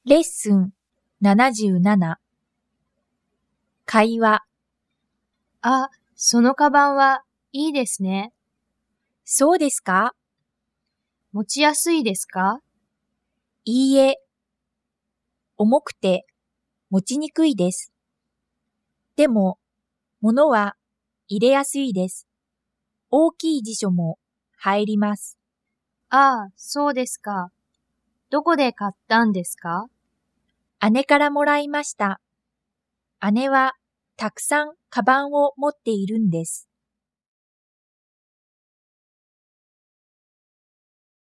レッスン77会話。 あ、そのカバンはいいですね。 そうですか？ 持ちやすいですか？ いいえ。重くて持ちにくいです。でも、物は入れやすいです。大きい辞書も入ります。 ああ、そうですか。どこで買ったんですか？ 姉からもらいました。姉はたくさんカバンを持っているんです。